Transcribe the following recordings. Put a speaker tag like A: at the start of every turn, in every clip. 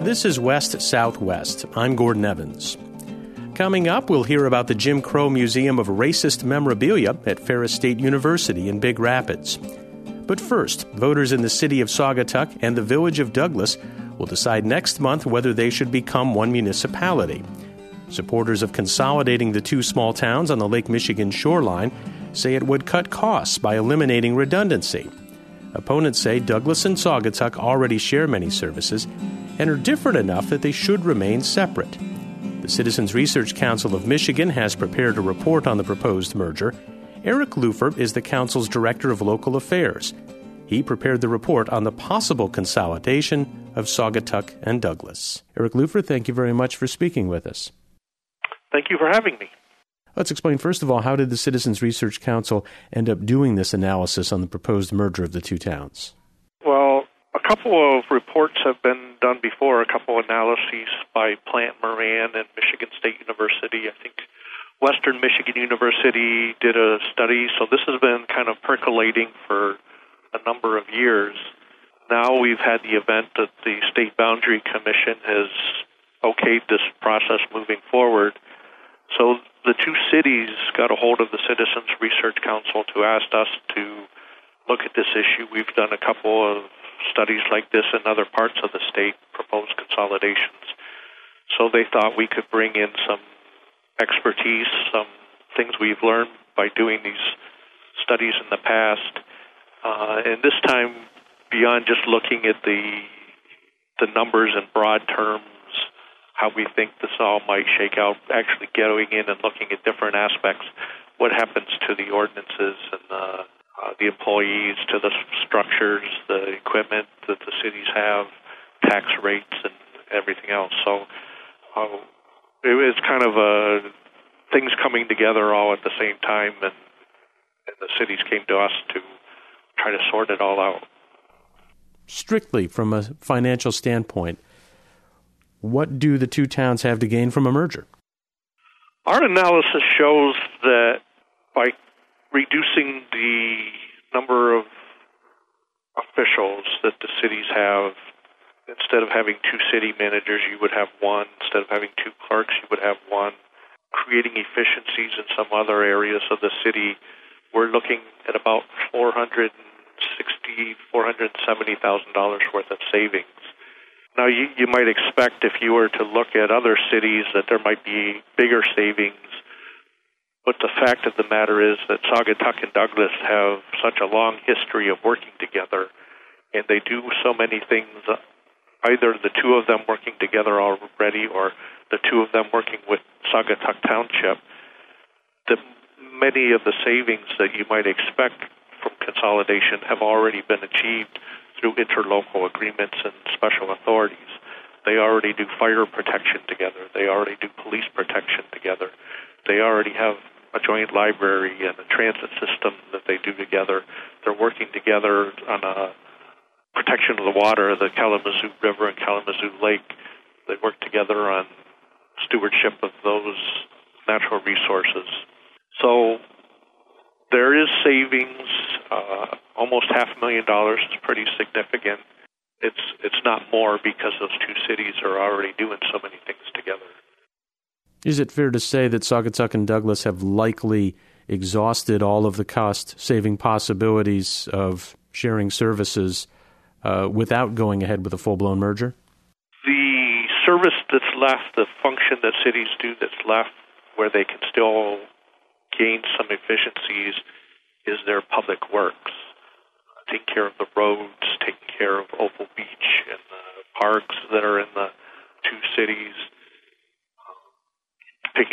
A: This is West Southwest. I'm Gordon Evans. Coming up, we'll hear about the Jim Crow Museum of Racist Memorabilia at Ferris State University in Big Rapids. But first, voters in the city of Saugatuck and the village of Douglas will decide next month whether they should become one municipality. Supporters of consolidating the two small towns on the Lake Michigan shoreline say it would cut costs by eliminating redundancy. Opponents say Douglas and Saugatuck already share many services and are different enough that they should remain separate. The Citizens Research Council of Michigan has prepared a report on the proposed merger. Eric Lufer is the council's Director of Local Affairs. He prepared the report on the possible consolidation of Saugatuck and Douglas. Eric Lufer, thank you very much for speaking with us.
B: Thank you for having me.
A: Let's explain, first of all, how did the Citizens Research Council end up doing this analysis on the proposed merger of the two towns?
B: Well, a couple of reports have been done before, a couple of analyses by Plant Moran and Michigan State University. I think Western Michigan University did a study, so this has been kind of percolating for a number of years. Now we've had the event that the State Boundary Commission has okayed this process moving forward. So the two cities got a hold of the Citizens Research Council to ask us to look at this issue. We've done a couple of studies like this in other parts of the state, proposed consolidations. So they thought we could bring in some expertise, some things we've learned by doing these studies in the past. And this time, beyond just looking at the numbers in broad terms, how we think this all might shake out, actually going in and looking at different aspects, what happens to the ordinances and the employees, to the structures, the equipment that the cities have, tax rates, and everything else. So it was kind of things coming together all at the same time, and the cities came to us to try to sort it all out.
A: Strictly from a financial standpoint, what do the two towns have to gain from a merger?
B: Our analysis shows that by reducing the number of officials that the cities have, instead of having two city managers, you would have one. Instead of having two clerks, you would have one. Creating efficiencies in some other areas of the city, we're looking at about $470,000 worth of savings. Now, you might expect if you were to look at other cities that there might be bigger savings, but the fact of the matter is that Saugatuck and Douglas have such a long history of working together, and they do so many things, either the two of them working together already or the two of them working with Saugatuck Township, that many of the savings that you might expect from consolidation have already been achieved through interlocal agreements and special authorities. They already do fire protection together. They already do police protection together. They already have a joint library and a transit system that they do together. They're working together on a protection of the water, the Kalamazoo River and Kalamazoo Lake. They work together on stewardship of those natural resources. So there is savings. Almost $500,000 is pretty significant. It's not more because those two cities are already doing so many things together.
A: Is it fair to say that Saugatuck and Douglas have likely exhausted all of the cost-saving possibilities of sharing services without going ahead with a full-blown merger?
B: The service that's left, the function that cities do that's left where they can still gain some efficiencies is their public works. Taking care of the roads, taking care of Opal Beach and the parks that are in the two cities, keeping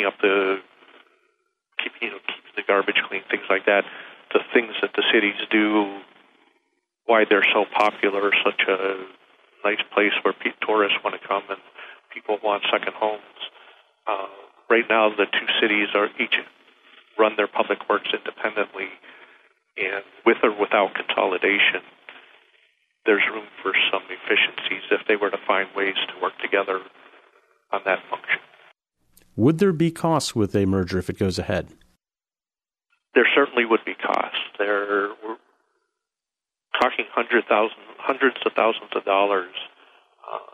B: the garbage clean, things like that. The things that the cities do, why they're so popular, such a nice place where tourists want to come and people want second homes. Right now, the two cities are each run their public works independently. And with or without consolidation, there's room for some efficiencies if they were to find ways to work together on that function.
A: Would there be costs with a merger if it goes ahead?
B: There certainly would be costs. We're talking hundreds of thousands of dollars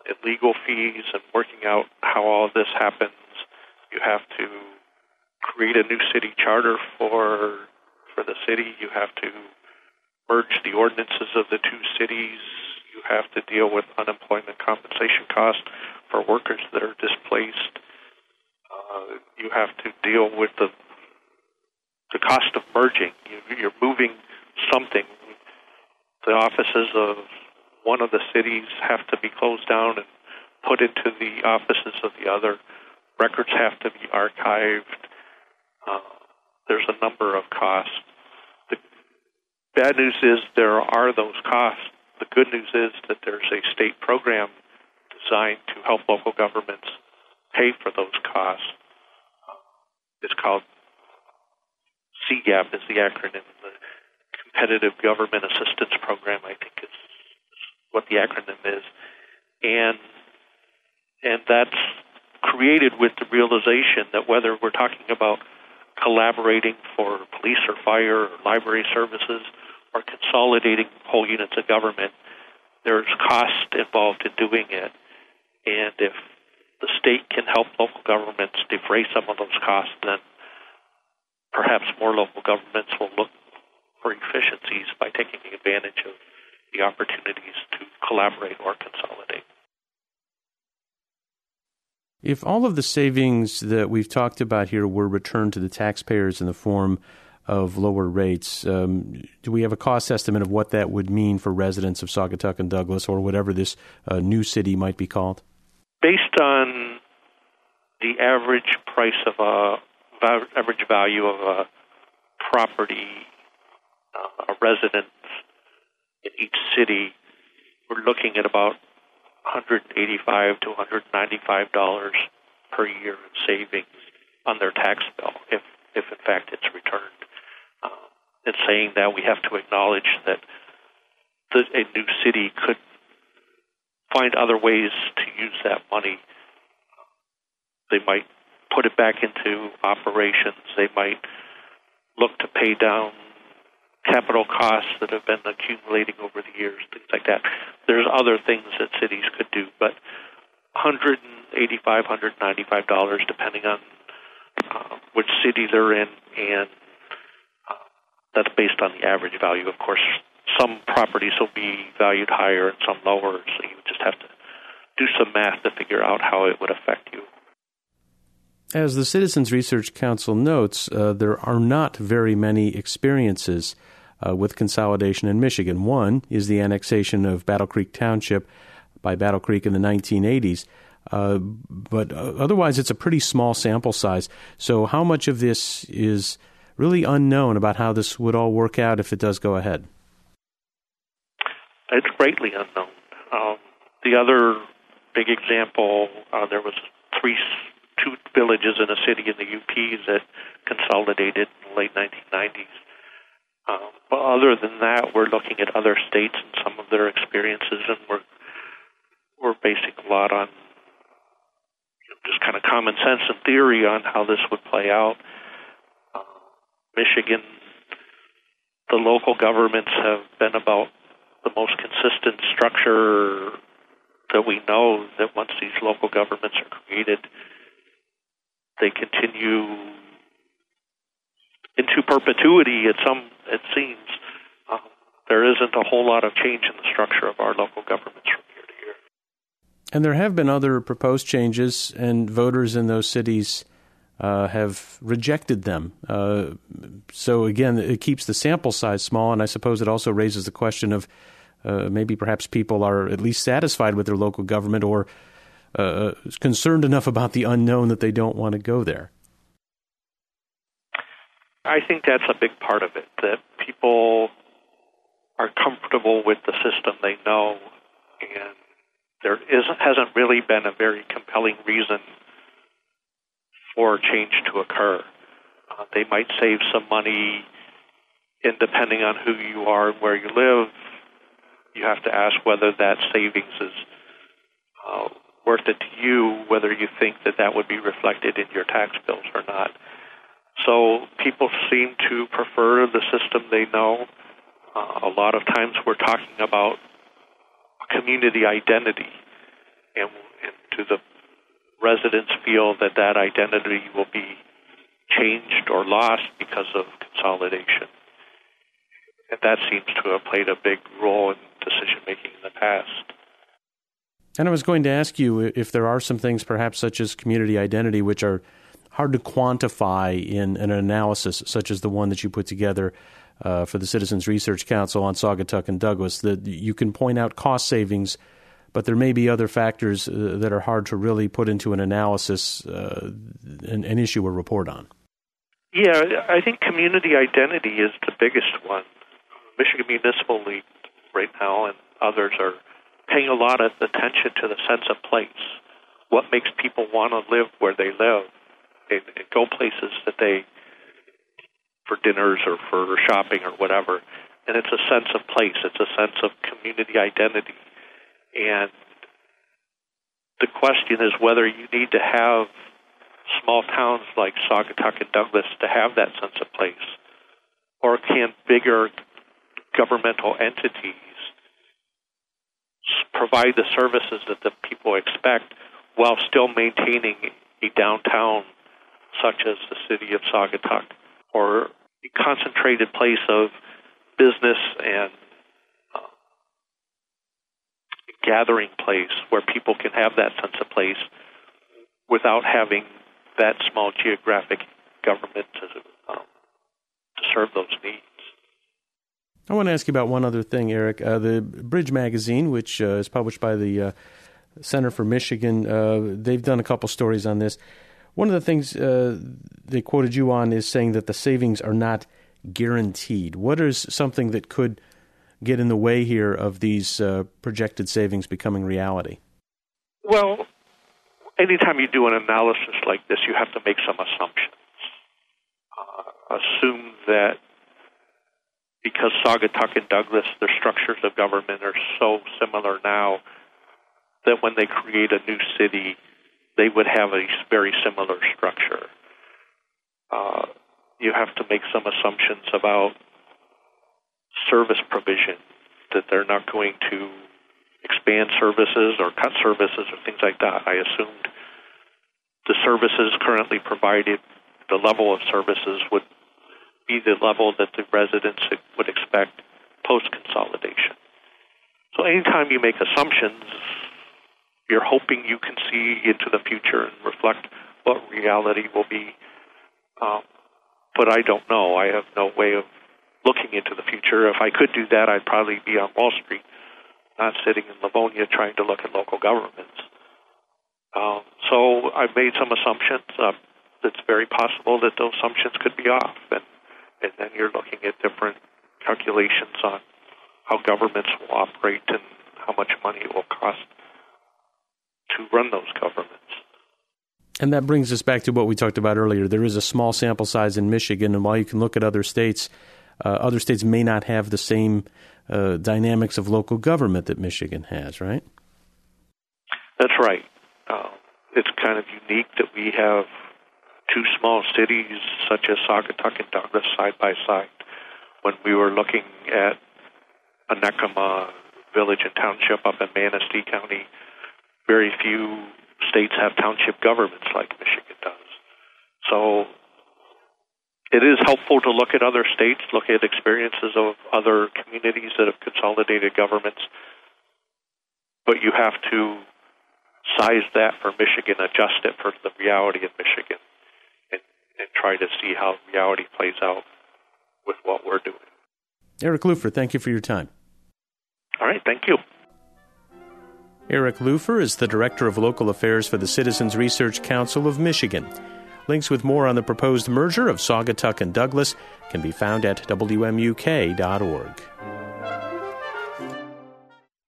B: and legal fees and working out how all of this happens. You have to create a new city charter for the city. You have to merge the ordinances of the two cities. You have to deal with unemployment compensation costs for workers that are displaced. You have to deal with the cost of merging. You're moving something. The offices of one of the cities have to be closed down and put into the offices of the other. Records have to be archived. There's a number of costs. The bad news is there are those costs. The good news is that there's a state program designed to help local governments pay for those costs. It's called CGAP is the acronym. The Competitive Government Assistance Program, I think is what the acronym is. And that's created with the realization that whether we're talking about collaborating for police or fire or library services or consolidating whole units of government, there's cost involved in doing it. And if the state can help local governments defray some of those costs, then perhaps more local governments will look for efficiencies by taking advantage of the opportunities to collaborate or consolidate.
A: If all of the savings that we've talked about here were returned to the taxpayers in the form of lower rates, do we have a cost estimate of what that would mean for residents of Saugatuck and Douglas, or whatever this new city might be called?
B: Based on the average price of average value of a property, a residence in each city, we're looking at about $185 to $195 per year in savings on their tax bill, if in fact it's returned. In saying that, we have to acknowledge that a new city could find other ways to use that money. They might put it back into operations. They might look to pay down capital costs that have been accumulating over the years, things like that. There's other things that cities could do, but $185, $195, depending on which city they're in, and that's based on the average value. Of course, some properties will be valued higher and some lower, so you just have to do some math to figure out how it would affect you.
A: As the Citizens Research Council notes, there are not very many experiences with consolidation in Michigan. One is the annexation of Battle Creek Township by Battle Creek in the 1980s. But otherwise, it's a pretty small sample size. So how much of this is really unknown about how this would all work out if it does go ahead?
B: It's greatly unknown. The other big example, there was two villages in a city in the UP that consolidated in the late 1990s. But other than that, we're looking at other states and some of their experiences, and we're basing a lot on just kind of common sense and theory on how this would play out. Michigan, the local governments have been about the most consistent structure that we know, that once these local governments are created, they continue into perpetuity. It seems. There isn't a whole lot of change in the structure of our local governments from year to year.
A: And there have been other proposed changes, and voters in those cities have rejected them. So again, it keeps the sample size small, and I suppose it also raises the question of maybe perhaps people are at least satisfied with their local government, or concerned enough about the unknown that they don't want to go there.
B: I think that's a big part of it, that people are comfortable with the system they know, and there hasn't really been a very compelling reason for change to occur. They might save some money, and depending on who you are and where you live, you have to ask whether that savings is worth it to you, whether you think that would be reflected in your tax bills or not. So people seem to prefer the system they know. A lot of times we're talking about community identity. and do the residents feel that that identity will be changed or lost because of consolidation? And that seems to have played a big role in decision-making in the past.
A: And I was going to ask you if there are some things, perhaps such as community identity, which are hard to quantify in an analysis such as the one that you put together for the Citizens Research Council on Saugatuck and Douglas, that you can point out cost savings, but there may be other factors that are hard to really put into an analysis and issue a report on.
B: Yeah, I think community identity is the biggest one. Michigan Municipal League right now and others are paying a lot of attention to the sense of place. What makes people want to live where they live and go places that they, for dinners or for shopping or whatever. And it's a sense of place. It's a sense of community identity. And the question is whether you need to have small towns like Saugatuck and Douglas to have that sense of place, or can bigger governmental entities provide the services that the people expect while still maintaining a downtown such as the city of Saugatuck, or a concentrated place of business and gathering place where people can have that sense of place without having that small geographic government to serve those needs.
A: I want to ask you about one other thing, Eric. The Bridge magazine, which is published by the Center for Michigan, they've done a couple stories on this. One of the things they quoted you on is saying that the savings are not guaranteed. What is something that could get in the way here of these projected savings becoming reality?
B: Well, anytime you do an analysis like this, you have to make some assumptions. Assume that because Saugatuck and Douglas, their structures of government are so similar now that when they create a new city, they would have a very similar structure. You have to make some assumptions about service provision, that they're not going to expand services or cut services or things like that. I assumed the services currently provided, the level of services would be the level that the residents would expect post-consolidation. So anytime you make assumptions, you're hoping you can see into the future and reflect what reality will be. But I don't know. I have no way of looking into the future. If I could do that, I'd probably be on Wall Street, not sitting in Livonia trying to look at local governments. So I've made some assumptions. It's very possible that those assumptions could be off. And then you're looking at different calculations on how governments will operate and how much money it will cost to run those governments.
A: And that brings us back to what we talked about earlier. There is a small sample size in Michigan, and while you can look at other states may not have the same dynamics of local government that Michigan has, right?
B: That's right. It's kind of unique that we have two small cities such as Saugatuck and Douglas side by side. When we were looking at Onekama Village and Township up in Manistee County, very few states have township governments like Michigan does. So it is helpful to look at other states, look at experiences of other communities that have consolidated governments, but you have to size that for Michigan, adjust it for the reality of Michigan, and try to see how reality plays out with what we're doing.
A: Eric Lupher, thank you for your time.
B: All right, thank you.
A: Eric Lupher is the Director of Local Affairs for the Citizens Research Council of Michigan. Links with more on the proposed merger of Saugatuck and Douglas can be found at WMUK.org.